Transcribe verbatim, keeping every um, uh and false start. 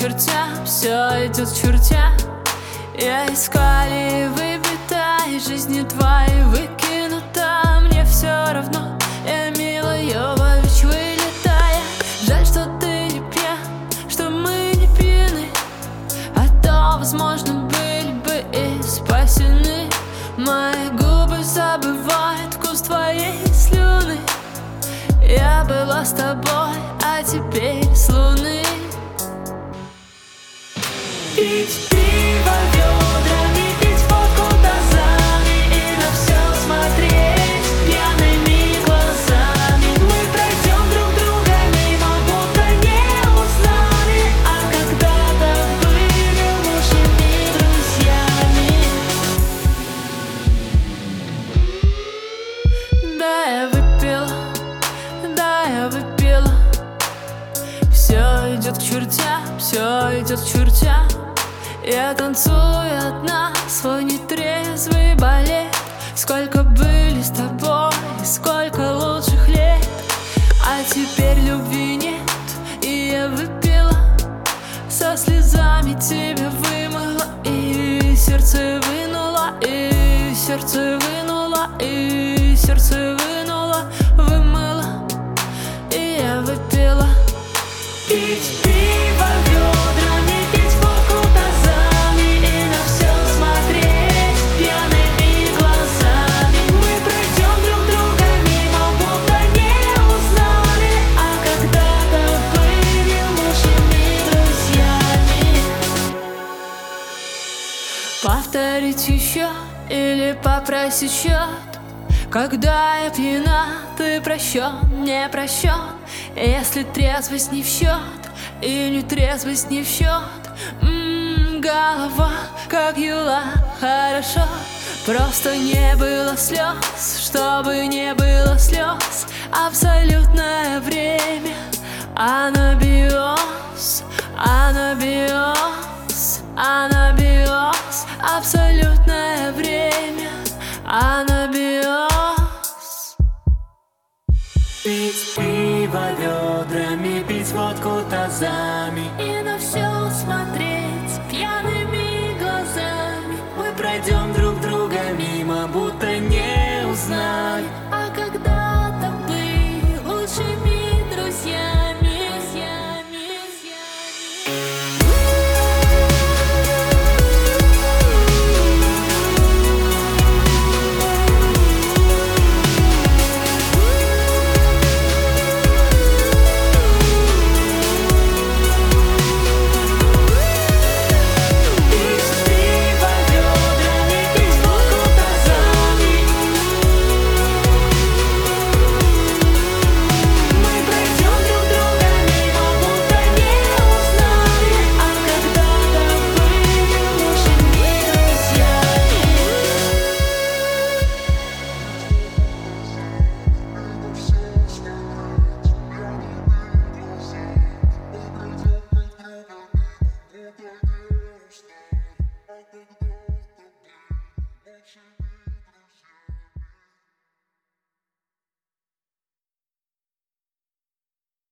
чертям, все идет к чертям. Я искали выбита из жизни твоей выкинута. Мне все равно, я Мила Йовович вылетая. Жаль, что ты не пьян, что мы не пьяны, а то, возможно, были бы и спасены. Мои губы забывают вкус твоей слюны. Я была с тобой, а теперь с луны. Пить пиво ведрами, пить водку тазами и на все смотреть пьяными глазами. Мы пройдем друг друга мимо, будто не узнали, а когда-то были лучшими друзьями. Да, я выпила, да, я выпила. Все идет к чертям, все идет к чертям. Я танцую одна свой нетрезвый балет. Сколько были с тобой, сколько лучших лет, а теперь любви нет, и я выпила. Со слезами тебя вымыла, и сердце вынула, и сердце вынула, и сердце вынула, вымыла, и я выпила. Пить пиво ведрами, пить водку тазами и на все смотреть пьяными глазами. Мы пройдем друг друга мимо, будто не узнали, а когда-то были лучшими друзьями. Повторить еще или попросить счет? Когда я пьяна, ты прощен, не прощен. Если трезвость не в счет и не трезвость не в счет. М-м, голова как юла, хорошо. Просто не было слез, чтобы не было слез. Абсолютное время, анабиоз, анабиоз, анабиоз. Абсолютное время, анабиоз. Пить пиво ведрами, пить водку тазами